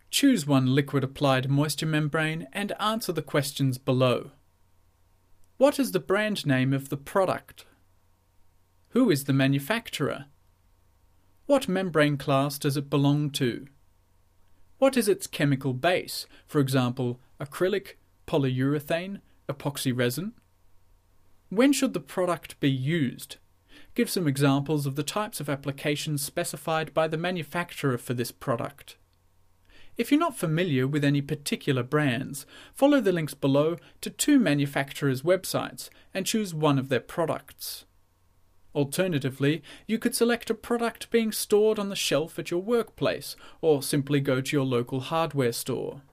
Choose one liquid applied moisture membrane and answer the questions below. What is the brand name of the product? Who is the manufacturer? What membrane class does it belong to? What is its chemical base, for example, acrylic, polyurethane, epoxy resin? When should the product be used? Give some examples of the types of applications specified by the manufacturer for this product. If you're not familiar with any particular brands, follow the links below to 2 manufacturers' websites and choose one of their products. Alternatively, you could select a product being stored on the shelf at your workplace, or simply go to your local hardware store.